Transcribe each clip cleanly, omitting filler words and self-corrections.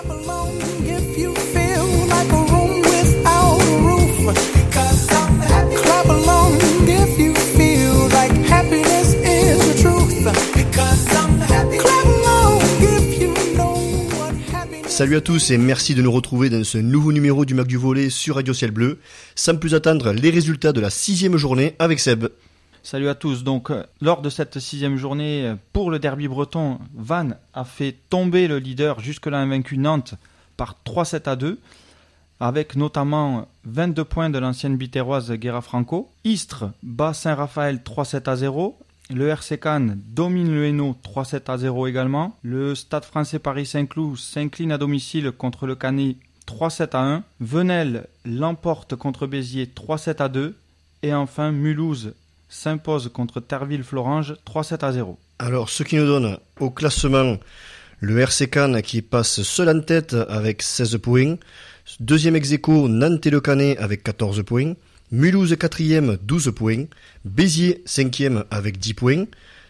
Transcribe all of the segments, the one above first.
Clap along if you feel like a room without a roof. Because I'm happy. Clap along if you feel like happiness is the truth. Because I'm happy. Clap along if you know what happiness. Salut à tous et merci de nous retrouver dans ce nouveau numéro du Mag du Volley sur Radio Ciel Bleu. Sans plus attendre, les résultats de la 6e journée avec Seb. Salut à tous. Donc, lors de cette 6e journée, pour le derby breton, Vannes a fait tomber le leader jusque-là invaincu Nantes par 3-7-2, avec notamment 22 points de l'ancienne bitéroise Guerra Franco. Istres bat Saint-Raphaël 3-7-0. Le RC Cannes domine le Hainaut 3-7-0 également. Le Stade français Paris-Saint-Cloud s'incline à domicile contre le Canet 3-7-1. Venelle l'emporte contre Béziers 3-7-2. Et enfin, Mulhouse s'impose contre Terville-Florange 3-7-0. Alors, ce qui nous donne au classement le RC Cannes qui passe seul en tête avec 16 points. Deuxième ex-aequo, Nantes et le Canet avec 14 points. Mulhouse 4e, 12 points. Béziers 5e avec 10 points.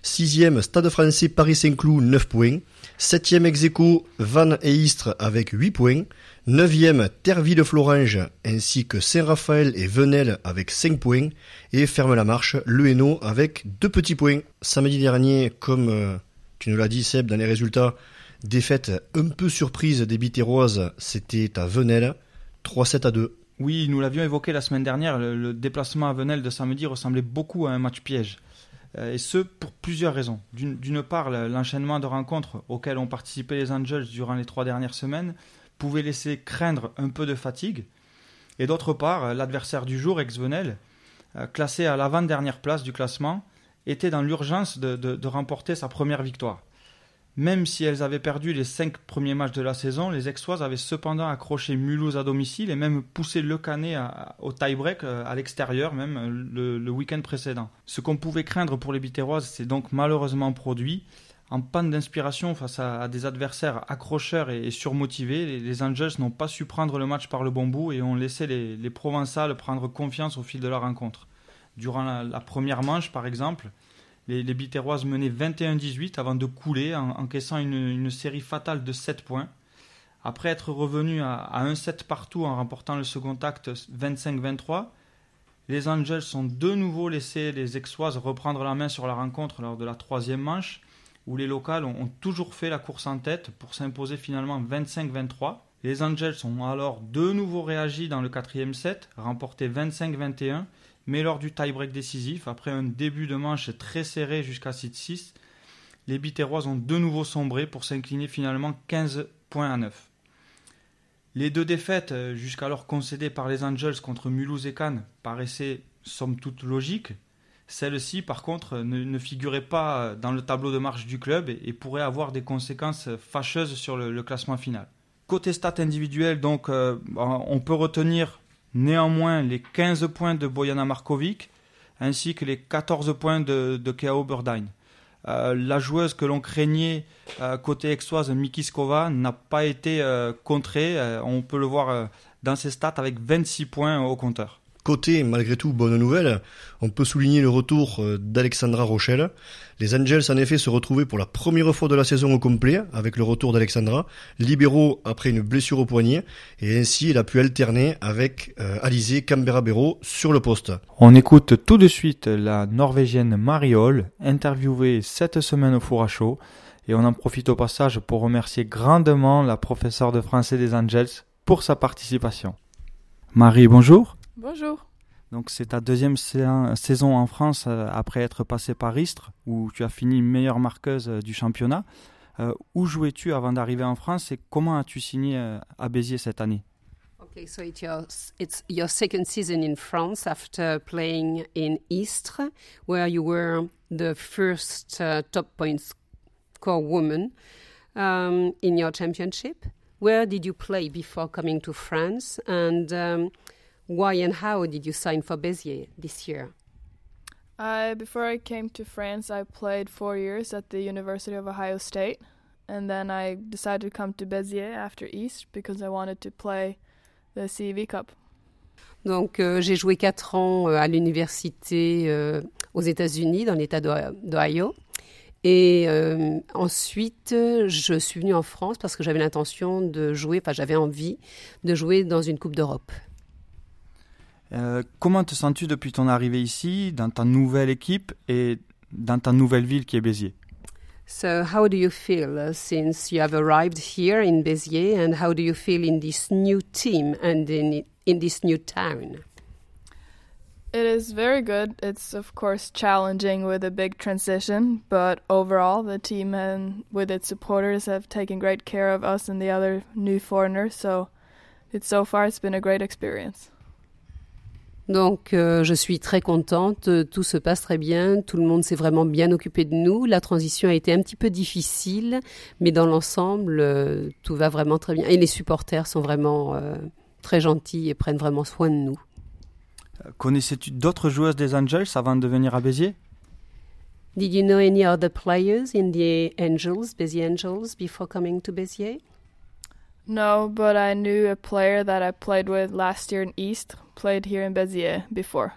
6e, Stade français Paris-Saint-Cloud 9 points. 7e ex-aequo, Vannes et Istres avec 8 points. 9e, Terville-Florange ainsi que Saint-Raphaël et Venelle avec 5 points. Et ferme la marche, le Hainaut avec 2 petits points. Samedi dernier, comme tu nous l'as dit Seb, dans les résultats, défaite un peu surprise des Bitéroises, c'était à Venelle, 3-7-2. Oui, nous l'avions évoqué la semaine dernière, le déplacement à Venelle de samedi ressemblait beaucoup à un match piège. Et ce, pour plusieurs raisons. D'une part, l'enchaînement de rencontres auxquelles ont participé les Angels durant les 3 dernières semaines pouvait laisser craindre un peu de fatigue. Et d'autre part, l'adversaire du jour, ex-Venelle, classé à l'avant-dernière place du classement, était dans l'urgence de remporter sa première victoire. Même si elles avaient perdu les 5 premiers matchs de la saison, les Aixoises avaient cependant accroché Mulhouse à domicile et même poussé le Canet au tie-break à l'extérieur, même le week-end précédent. Ce qu'on pouvait craindre pour les Bitéroises s'est donc malheureusement produit. En panne d'inspiration face à des adversaires accrocheurs et surmotivés, les Angels n'ont pas su prendre le match par le bon bout et ont laissé les Provençales prendre confiance au fil de la rencontre. Durant la première manche, par exemple, les Bitéroises menaient 21-18 avant de couler, encaissant une série fatale de 7 points. Après être revenus à 1-7 partout en remportant le second acte 25-23, les Angels ont de nouveau laissé les Aixoises reprendre la main sur la rencontre lors de la 3e manche, où les locales ont toujours fait la course en tête pour s'imposer finalement 25-23. Les Angels ont alors de nouveau réagi dans le 4e set, remporté 25-21, mais lors du tie-break décisif, après un début de manche très serré jusqu'à 6-6, les Bitéroises ont de nouveau sombré pour s'incliner finalement 15 points à 9. Les 2 défaites jusqu'alors concédées par les Angels contre Mulhouse et Cannes paraissaient somme toute logiques. Celle-ci, par contre, ne figurait pas dans le tableau de marche du club et pourrait avoir des conséquences fâcheuses sur le classement final. Côté stats individuels, donc, on peut retenir néanmoins les 15 points de Bojana Markovic ainsi que les 14 points de Kea Oberdein. La joueuse que l'on craignait côté aixoise, Mikiskova, n'a pas été contrée. On peut le voir dans ses stats avec 26 points au compteur. Côté, malgré tout, bonne nouvelle, on peut souligner le retour d'Alexandra Rochelle. Les Angels, en effet, se retrouvaient pour la première fois de la saison au complet avec le retour d'Alexandra, libéraux après une blessure au poignet, et ainsi elle a pu alterner avec Alizé Canberra-Béraud sur le poste. On écoute tout de suite la Norvégienne Marie Hall, interviewée cette semaine au four à chaud, et on en profite au passage pour remercier grandement la professeure de français des Angels pour sa participation. Marie, bonjour. Bonjour. Donc c'est ta 2e saison en France après être passée par Istres, où tu as fini meilleure marqueuse du championnat. Où jouais-tu avant d'arriver en France et comment as-tu signé à Béziers cette année? Okay, so it's your second season in France after playing in Istres, where you were the first top point score woman in your championship. Where did you play before coming to France, and why and how did you sign for Béziers this year? Before I came to France, I played 4 years at the University of Ohio State, and then I decided to come to Béziers after East because I wanted to play the CEV Cup. Donc j'ai joué 4 ans à l'université aux États-Unis, dans l'État d'Ohio, Et ensuite, je suis venue en France parce que j'avais l'intention de jouer, enfin j'avais envie de jouer dans une Coupe d'Europe. Comment te sens-tu depuis ton arrivée ici, dans ta nouvelle équipe et dans ta nouvelle ville qui est Béziers? So how do you feel since you have arrived here in Béziers, and how do you feel in this new team and in this new town? It is very good. It's of course challenging with a big transition, but overall the team and with its supporters have taken great care of us and the other new foreigners, so so far it's been a great experience. Donc, je suis très contente, tout se passe très bien, tout le monde s'est vraiment bien occupé de nous. La transition a été un petit peu difficile, mais dans l'ensemble, tout va vraiment très bien. Et les supporters sont vraiment très gentils et prennent vraiment soin de nous. Connaissais-tu d'autres joueuses des Angels avant de venir à Béziers? Did you know any other players in the Angels, Béziers Angels, before coming to Béziers? No, but I knew a player that I played with last year in East, played here in Béziers before.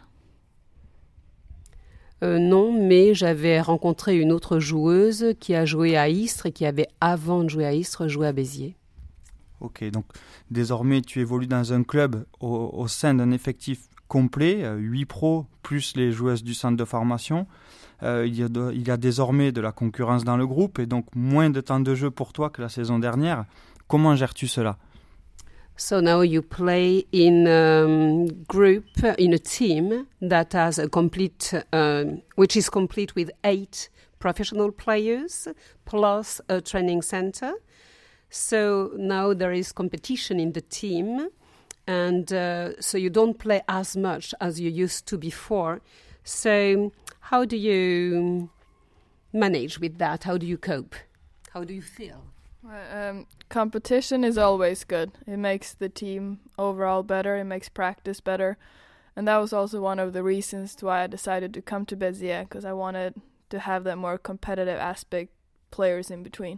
Non, mais j'avais rencontré une autre joueuse qui a joué à Istres et qui avait, avant de jouer à Istres, joué à Béziers. Ok, donc désormais tu évolues dans un club au sein d'un effectif complet, 8 pros plus les joueuses du centre de formation. Il y a désormais de la concurrence dans le groupe et donc moins de temps de jeu pour toi que la saison dernière. Comment gères-tu cela? So now you play in a group, in a team that has a complete, which is complete with 8 professional players plus a training center. So now there is competition in the team, and so you don't play as much as you used to before. So how do you manage with that? How do you cope? How do you feel? Competition is always good. It makes the team overall better. It makes practice better. And that was also one of the reasons why I decided to come to Béziers, because I wanted to have that more competitive aspect, players in between.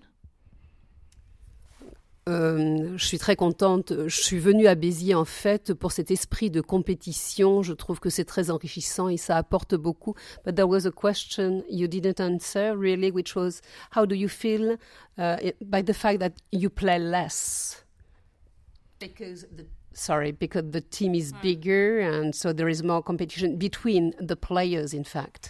Je suis très contente. Je suis venue à Béziers en fait pour cet esprit de compétition. Je trouve que c'est très enrichissant et ça apporte beaucoup. But there was a question you didn't answer really, which was how do you feel by the fact that you play less? Because the team is bigger and so there is more competition between the players. In fact,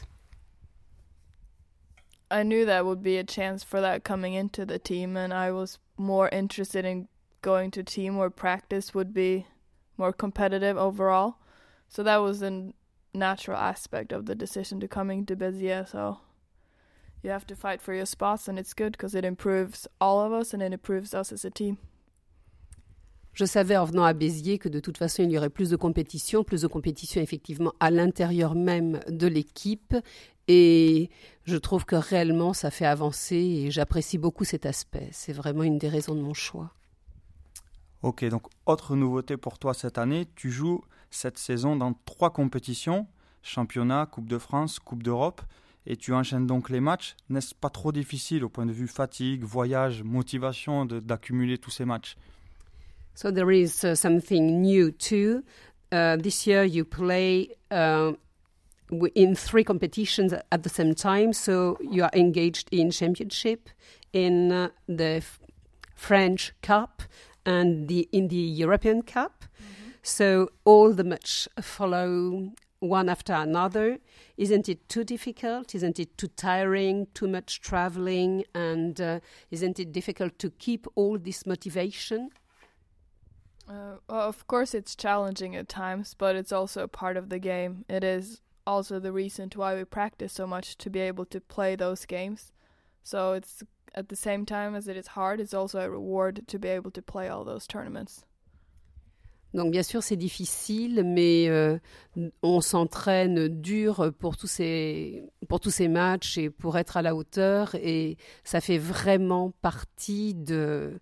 I knew that would be a chance for that coming into the team, and I was more interested in going to a team where practice would be more competitive overall. So that was a natural aspect of the decision to coming to Béziers. So you have to fight for your spots, and it's good because it improves all of us and it improves us as a team. Je savais en venant à Béziers que de toute façon il y aurait plus de compétition effectivement à l'intérieur même de l'équipe, et je trouve que réellement ça fait avancer et j'apprécie beaucoup cet aspect. C'est vraiment une des raisons de mon choix. Ok, donc autre nouveauté pour toi cette année, tu joues cette saison dans 3 compétitions, championnat, Coupe de France, Coupe d'Europe, et tu enchaînes donc les matchs. N'est-ce pas trop difficile au point de vue fatigue, voyage, motivation d'accumuler tous ces matchs? So there is something new too. This year you play in 3 competitions at the same time. So you are engaged in championship, in the French Cup, and in the European Cup. Mm-hmm. So all the matches follow one after another. Isn't it too difficult? Isn't it too tiring? Too much traveling? And isn't it difficult to keep all this motivation? Well, of course it's challenging at times, but it's also a part of the game. It is also the reason why we practice so much, to be able to play those games. So it's at the same time as it is hard, it's also a reward to be able to play all those tournaments. Donc bien sûr c'est difficile, mais on s'entraîne dur pour tous ces matchs et pour être à la hauteur, et ça fait vraiment partie du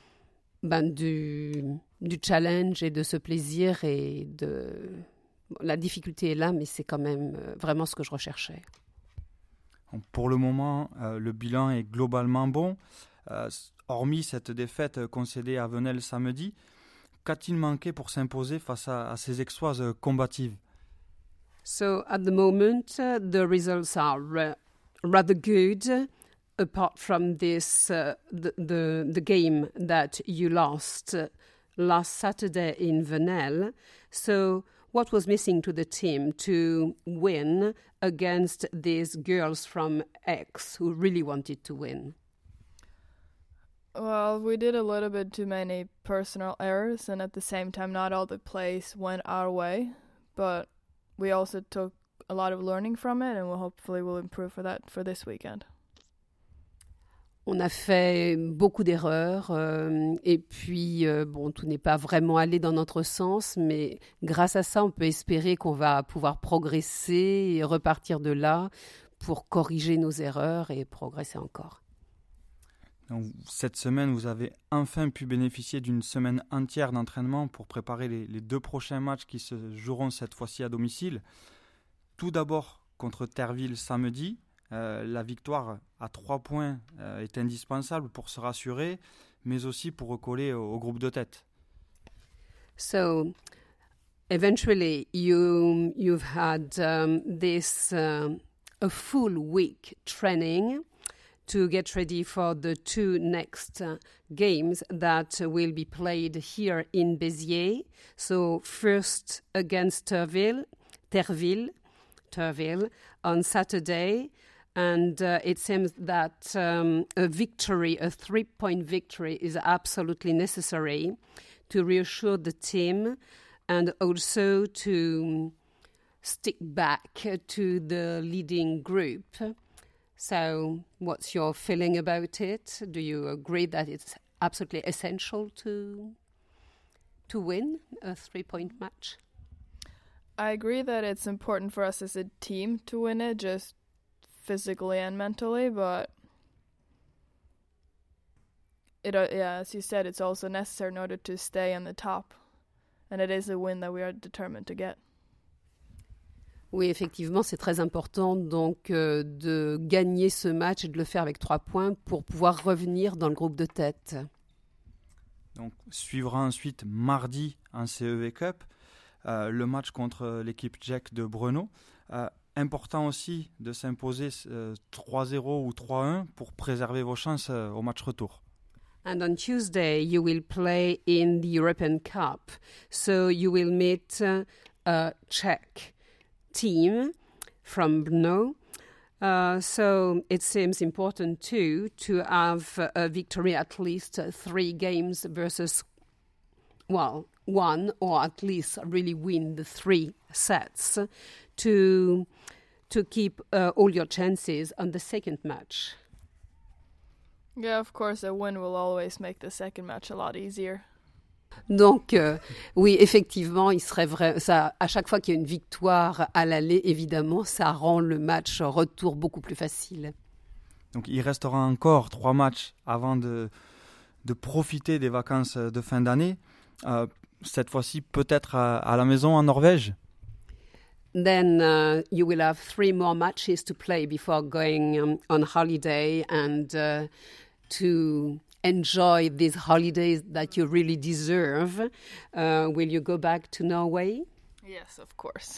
challenge et de ce plaisir, et la difficulté est là, mais c'est quand même vraiment ce que je recherchais. Pour le moment, le bilan est globalement bon. Hormis cette défaite concédée à Venelle samedi, qu'a-t-il manqué pour s'imposer face à ces Aixoises combatives? So at the moment, the results are rather good. apart from this, the game that you lost last Saturday in Venelle. So what was missing to the team to win against these girls from Aix who really wanted to win? Well, we did a little bit too many personal errors, and at the same time, not all the plays went our way. But we also took a lot of learning from it, and hopefully we'll improve for this weekend. On a fait beaucoup d'erreurs et puis tout n'est pas vraiment allé dans notre sens, mais grâce à ça, on peut espérer qu'on va pouvoir progresser et repartir de là pour corriger nos erreurs et progresser encore. Donc, cette semaine, vous avez enfin pu bénéficier d'une semaine entière d'entraînement pour préparer les 2 prochains matchs qui se joueront cette fois-ci à domicile. Tout d'abord contre Terville samedi. La victoire à 3 points est indispensable pour se rassurer, mais aussi pour recoller au groupe de tête. So, eventually, you've had this a full week training to get ready for the 2 next games that will be played here in Béziers. So, first against Terville on Saturday. And it seems that a 3-point victory, is absolutely necessary to reassure the team and also to stick back to the leading group. So what's your feeling about it? Do you agree that it's absolutely essential to win a 3-point match? I agree that it's important for us as a team to win it, just physically and mentally, but as you said, it's also necessary in order to stay on the top, and it is a win that we are determined to get. Oui, effectivement, c'est très important donc de gagner ce match et de le faire avec 3 points pour pouvoir revenir dans le groupe de tête. Donc, suivra ensuite mardi en CEV Cup le match contre l'équipe tchèque de Brno. Important aussi de s'imposer 3-0 ou 3-1 pour préserver vos chances au match retour. And on Tuesday, you will play in the European Cup. So you will meet a Czech team from Brno. So it seems important too to have a victory at least 3 games versus, 1, or at least really win the 3 sets to keep all your chances on the second match. Yeah, of course, a win will always make the second match a lot easier. Donc, oui, effectivement, il serait vrai. Ça, à chaque fois qu'il y a une victoire à l'aller, évidemment, ça rend le match retour beaucoup plus facile. Donc, il restera encore 3 matchs avant de profiter des vacances de fin d'année. Cette fois-ci, peut-être à la maison en Norvège. Then you will have 3 more matches to play before going on holiday and to enjoy these holidays that you really deserve. Will you go back to Norway? Yes, of course.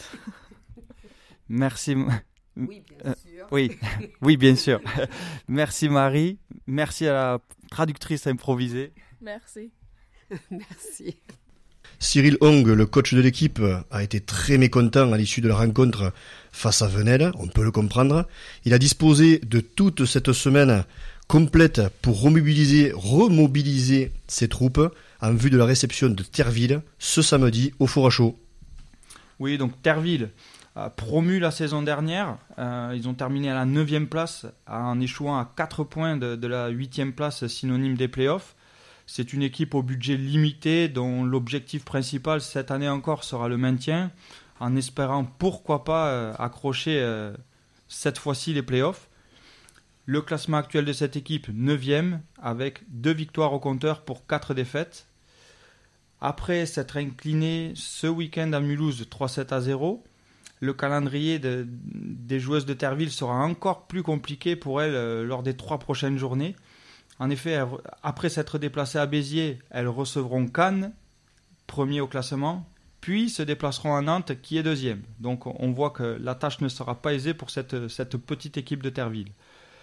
Merci. Oui, bien sûr. Oui, bien sûr. Merci Marie. Merci à la traductrice improvisée. Merci. Merci. Cyril Hong, le coach de l'équipe, a été très mécontent à l'issue de la rencontre face à Venelle, on peut le comprendre. Il a disposé de toute cette semaine complète pour remobiliser ses troupes en vue de la réception de Terville ce samedi au Four à Chaud. Oui, donc Terville a promu la saison dernière. Ils ont terminé à la 9e place en échouant à 4 points de la 8e place synonyme des playoffs. C'est une équipe au budget limité dont l'objectif principal cette année encore sera le maintien, en espérant pourquoi pas accrocher cette fois-ci les playoffs. Le classement actuel de cette équipe, 9e, avec 2 victoires au compteur pour 4 défaites. Après s'être incliné ce week-end à Mulhouse 3-7-0, le calendrier des joueuses de Terville sera encore plus compliqué pour elles lors des 3 prochaines journées. En effet, après s'être déplacées à Béziers, elles recevront Cannes, premier au classement, puis se déplaceront à Nantes, qui est 2e. Donc on voit que la tâche ne sera pas aisée pour cette petite équipe de Terville.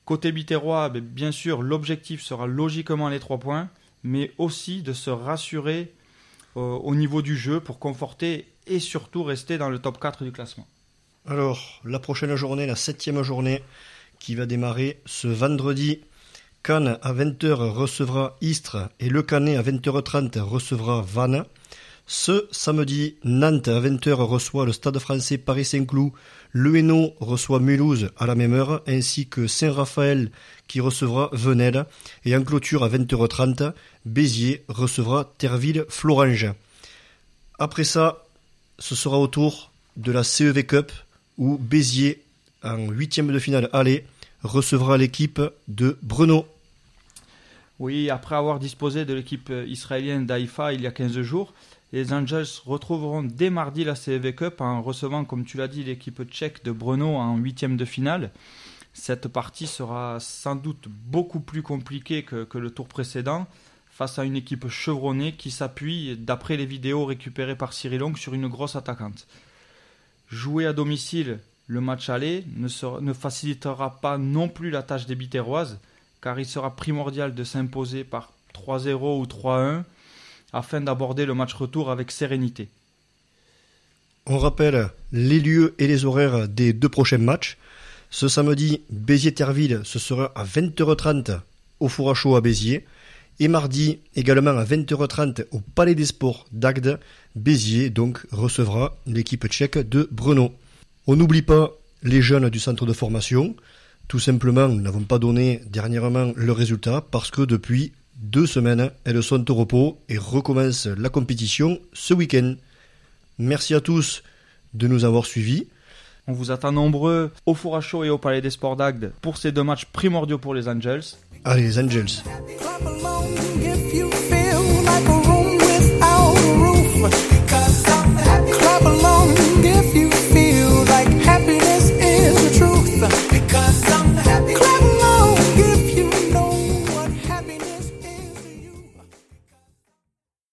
Côté biterrois, bien sûr, l'objectif sera logiquement les 3 points, mais aussi de se rassurer au niveau du jeu pour conforter et surtout rester dans le top 4 du classement. Alors, la prochaine journée, la 7e journée, qui va démarrer ce vendredi. Cannes à 20h recevra Istres et Le Canet à 20h30 recevra Vannes. Ce samedi, Nantes à 20h reçoit le Stade français Paris-Saint-Cloud. Le Hainaut reçoit Mulhouse à la même heure, ainsi que Saint-Raphaël qui recevra Venelle. Et en clôture à 20h30, Béziers recevra Terville-Florange. Après ça, ce sera au tour de la CEV Cup où Béziers, en 8e de finale aller, recevra l'équipe de Brno. Oui, après avoir disposé de l'équipe israélienne d'Haïfa il y a 15 jours, les Angels retrouveront dès mardi la CEV Cup en recevant, comme tu l'as dit, l'équipe tchèque de Brno en 8e de finale. Cette partie sera sans doute beaucoup plus compliquée que le tour précédent, face à une équipe chevronnée qui s'appuie, d'après les vidéos récupérées par Cyril Long, sur une grosse attaquante. Jouer à domicile le match aller ne facilitera pas non plus la tâche des biterroises, car il sera primordial de s'imposer par 3-0 ou 3-1 afin d'aborder le match retour avec sérénité. On rappelle les lieux et les horaires des 2 prochains matchs. Ce samedi, Béziers-Terville, ce sera à 20h30 au Four à Chaud à Béziers. Et mardi, également à 20h30 au Palais des Sports d'Agde, Béziers donc recevra l'équipe tchèque de Brno. On n'oublie pas les jeunes du centre de formation. Tout simplement, nous n'avons pas donné dernièrement le résultat parce que depuis 2 semaines, elles sont au repos et recommencent la compétition ce week-end. Merci à tous de nous avoir suivis. On vous attend nombreux au Four à Chaud et au Palais des Sports d'Agde pour ces 2 matchs primordiaux pour les Angels. Allez les Angels. Clap along